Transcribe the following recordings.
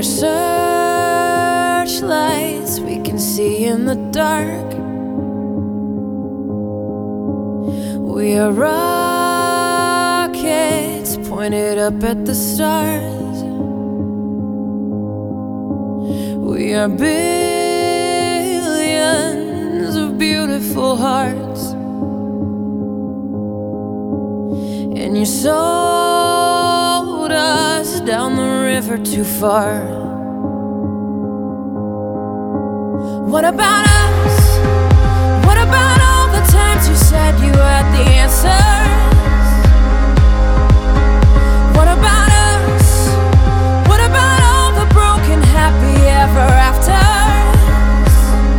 are searchlights we can see in the dark. We are rockets pointed up at the stars. We are billions of beautiful hearts. And you sold us down the river too far. What about us? What about all the times you said you had the answers? What about us? What about all the broken happy ever afters?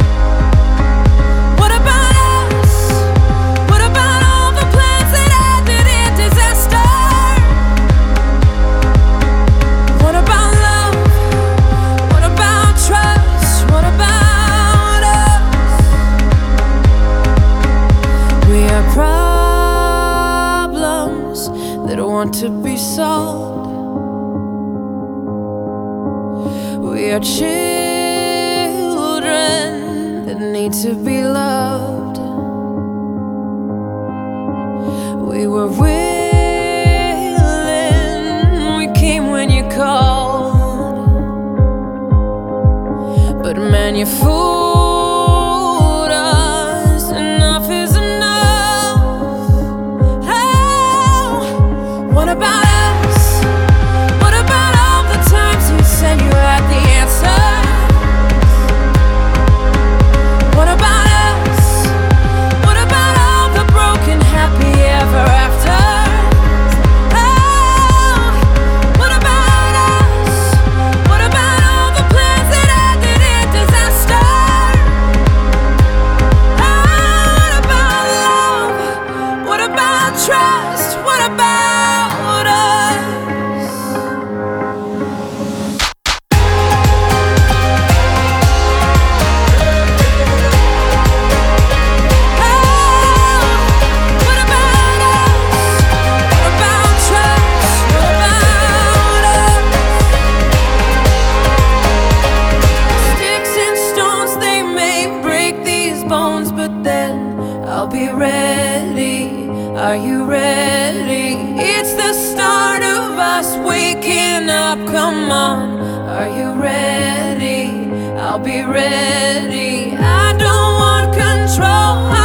What about us? What about all the plans that ended in disaster? What about love? What about trust? What about us? We are problems that want to be solved. We are children that need to be loved. We were willing, we came when you called. But man, you fooled us. Enough is enough. Oh, what about us? What about all the times you said you had the answers? What about us? What about all the broken happy ever afters? Oh, what about us? What about all the plans that ended in disaster? Oh, what about love? What about trust? What about us? What about us? What about trust? What about us? Sticks and stones, they may break these bones, but then I'll be ready. Are you ready? It's the start of us waking up. Come on, are you ready? I'll be ready. I don't want control.